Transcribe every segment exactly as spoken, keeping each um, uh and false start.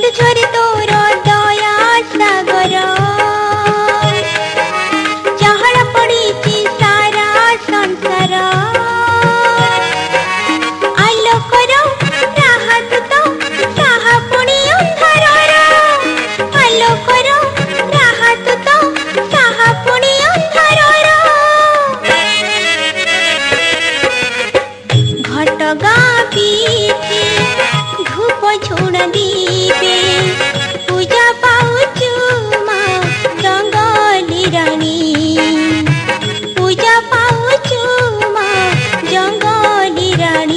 झरे तोर दया सागर जहाँ पड़ी सारा संसार आलोकर राहत तो कहा पुणी अंधार आलोकर राहत तो कहा पुणी अंधार घट गापी धूप छोड़ दीपे पूजा पाउचु माँ जंगली रानी पूजा पाउचु माँ जंगली रानी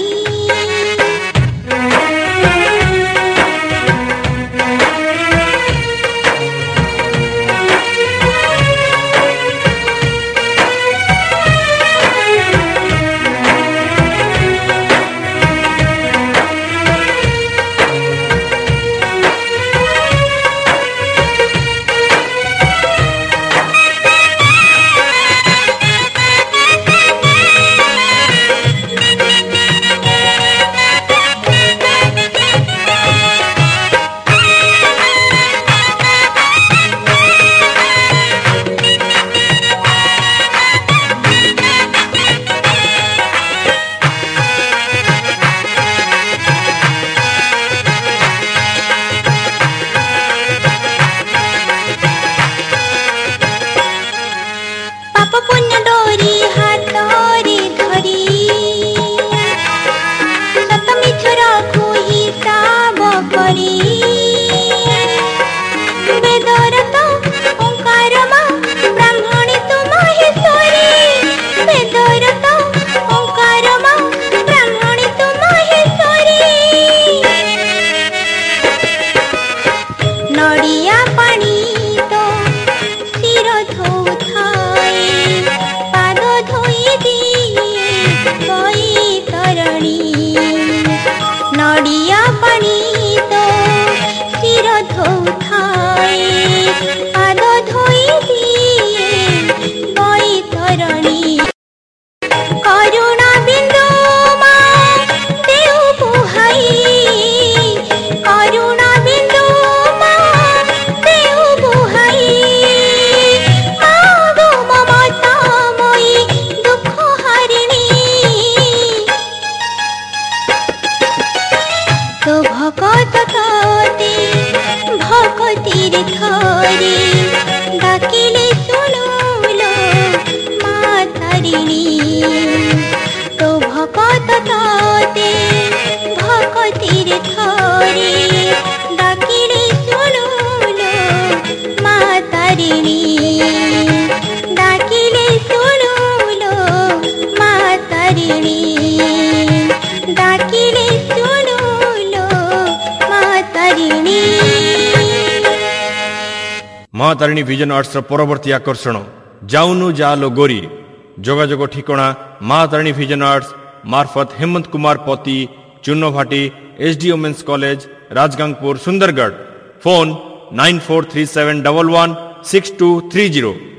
माँ तारिणी विजन आर्ट्स परवर्ती आकर्षण जाऊनु जालो गोरी जोगाजोग ठिकणा माँ तारिणी विजन आर्ट्स मार्फत हेमंत कुमार पति Chunnobhati SD women's college Rajgangpur Sundargarh phone nine four three seven one one six two three zero.